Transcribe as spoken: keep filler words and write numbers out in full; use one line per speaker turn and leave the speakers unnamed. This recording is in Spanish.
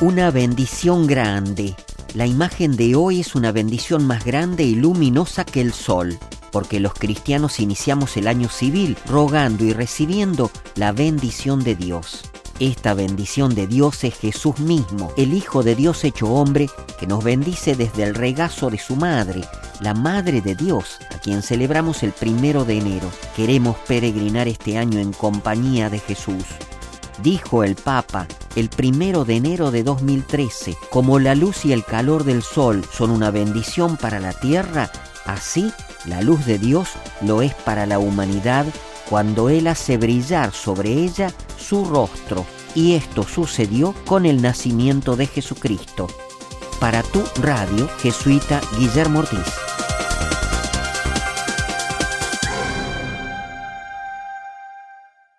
Una bendición grande. La imagen de hoy es una bendición más grande y luminosa que el sol, porque los cristianos iniciamos el año civil rogando y recibiendo la bendición de Dios. Esta bendición de Dios es Jesús mismo, el Hijo de Dios hecho hombre, que nos bendice desde el regazo de su madre, la Madre de Dios, a quien celebramos el primero de enero. Queremos peregrinar este año en compañía de Jesús. Dijo el Papa el primero de enero de dos mil trece, como la luz y el calor del sol son una bendición para la tierra, así la luz de Dios lo es para la humanidad cuando Él hace brillar sobre ella su rostro. Y esto sucedió con el nacimiento de Jesucristo. Para tu radio, jesuita Guillermo Ortiz.